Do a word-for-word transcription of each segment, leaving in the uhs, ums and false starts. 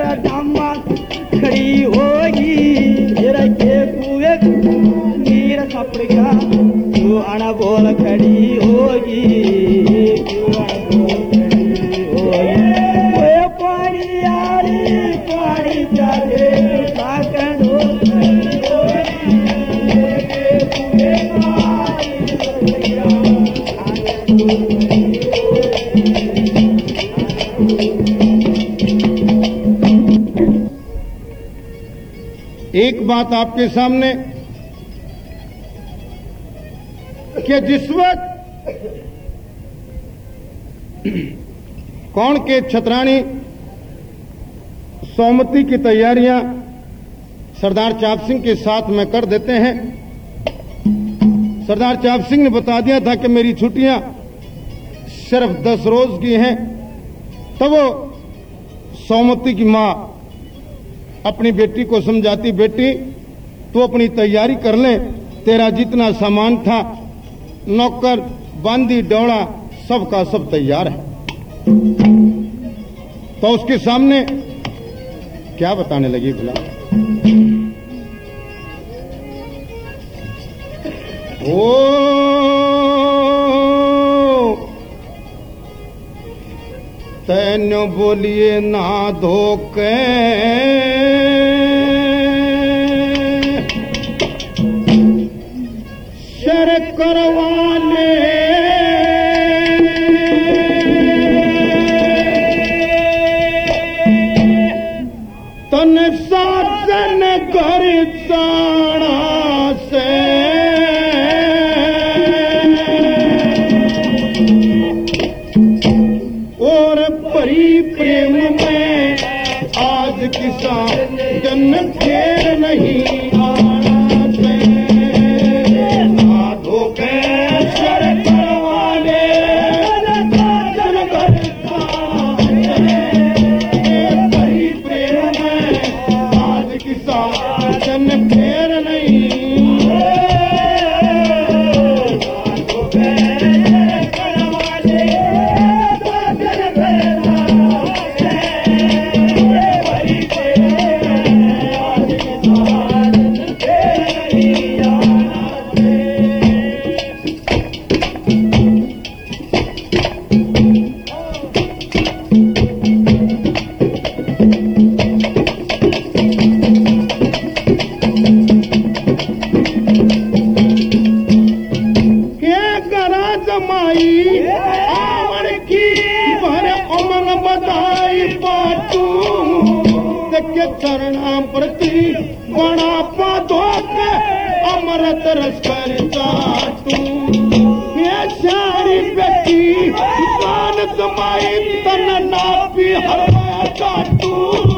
धामा खड़ी होगी मेरा के कुए नीर सपड़िया तू आना बोल खड़ी होगी तू आना बोल खड़ी होगी ओए पानी यारी पानी जागे साकन एक बात आपके सामने कि जिस वक्त कौन के छतरानी सोमती की तैयारियां सरदार चाप सिंह के साथ में कर देते हैं। सरदार चाप सिंह ने बता दिया था कि मेरी छुट्टियां सिर्फ दस रोज की हैं। तब वो सोमती की मां अपनी बेटी को समझाती, बेटी तू अपनी तैयारी कर ले, तेरा जितना सामान था नौकर बांदी डोड़ा सबका सब तैयार है। तो उसके सामने क्या बताने लगी भला? ओ तैन्यो बोलिए ना धोके शर करवाने तन साजन घर जाना से और परी प्रेम में आज किसा जन फेर नहीं आना से ना धोखे शर करवाने जन घर जाना परी प्रेम में आज किसा जन फेर नहीं चरणा प्रति बड़ा पादो के अमृत रस कर चाटू ये सारी बेटी कान समाई तन नापी हरवा चाटू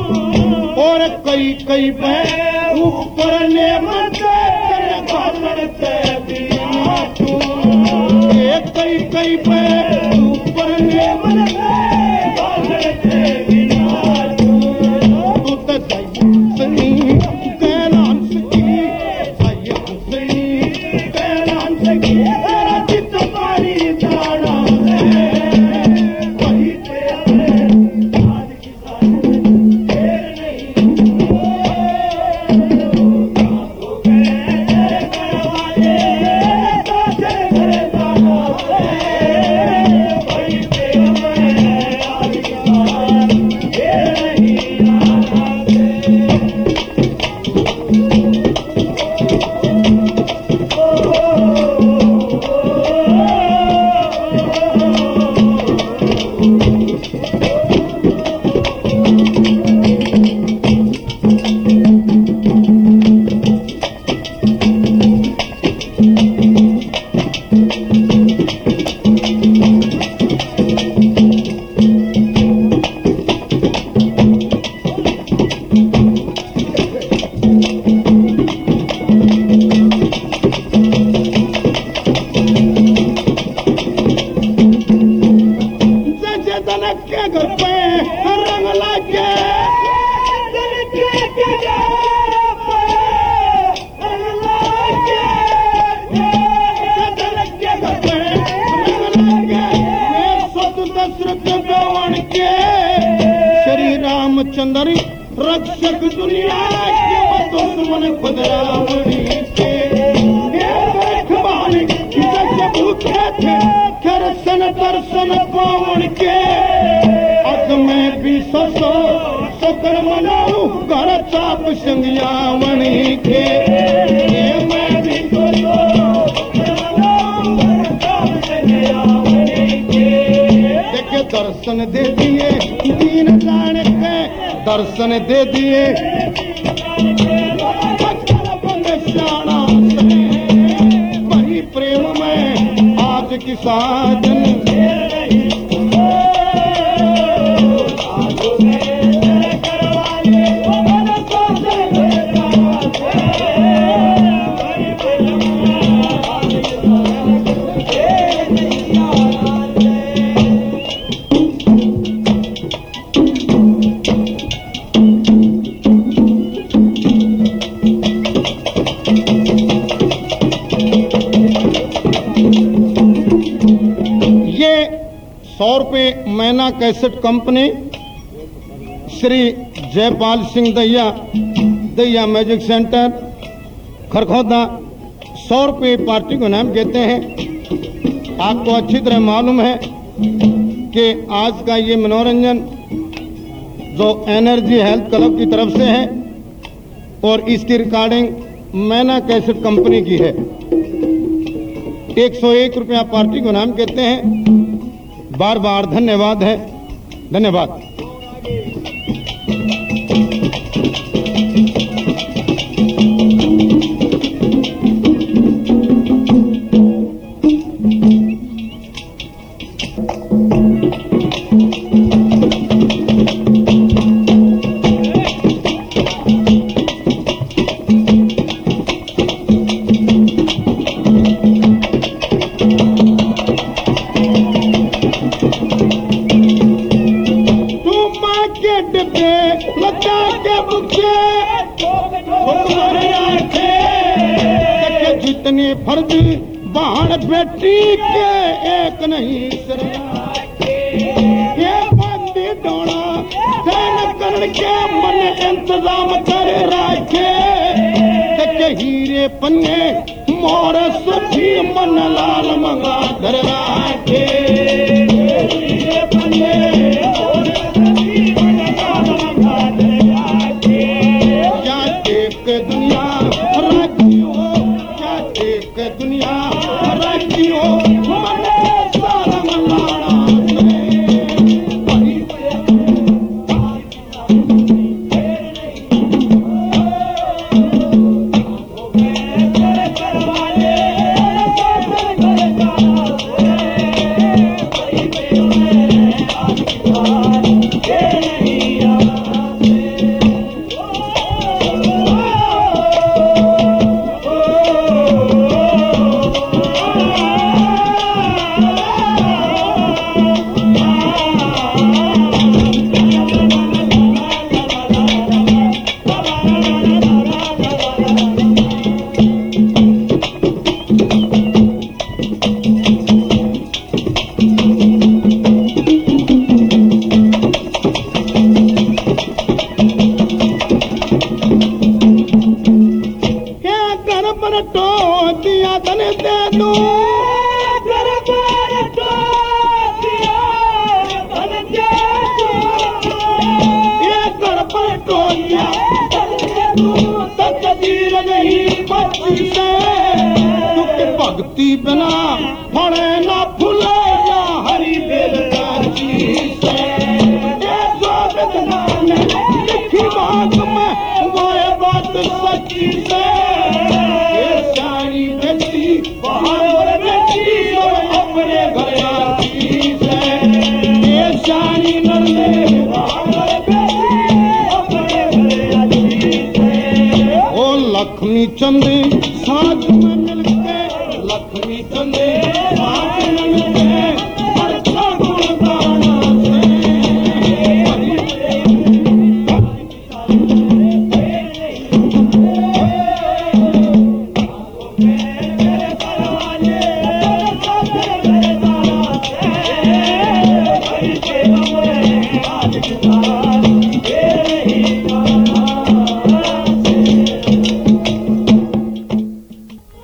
और कई कई पे ऊपर ने मंचे तन घासन से बिनाटू ये कई कई पे ऊपर ने मंचे घासन से बिनाटू दशरथ गवन के श्री रामचंद्र रक्षक दुनिया के दुश्मन खुद रावणी के रखवाले भूखे थे दर्शन दर्शन पावन के अग में भी ससो शुक्र मनाऊ घर चाप संज्ञावणी के मैं भी देखे दर्शन दे दिए दीन जाने के दर्शन दे दिए बड़ी प्रेम में आज की साजन सौ रुपये मैना कैसेट कंपनी श्री जयपाल सिंह दैया दैया म्यूजिक सेंटर खरखौदा सौ रुपये पार्टी को नाम कहते हैं। आपको अच्छी तरह मालूम है कि आज का ये मनोरंजन जो एनर्जी हेल्थ क्लब की तरफ से है और इसकी रिकॉर्डिंग मैना कैसेट कंपनी की है। एक सौ एक रुपया पार्टी को नाम कहते हैं। बार बार धन्यवाद है, धन्यवाद। जितने फर्ज बाहर बेटी के एक नहीं ये बंदी डोड़ा सैन करण के मन इंतजाम कर रखे हीरे पन्ने मोर सखी मन लाल मंगा धर रखे हीरे पन्ने दुनिया राज्यों क्या एक दुनिया राज्यों सारा मलाना दिया धन दे दूं ये कर पर टोलिया तकदीर नहीं बची से दुख भक्ति बिना फड़े ना फूले या हरी बेल काची से ये स्वागतना ने लिखी बात में वो बात सच्ची से बाहर बेटी और अपने घर आती है ये शानी नरले बाहर बेटी अपने घर आती है ओ लक्ष्मी चंद साथ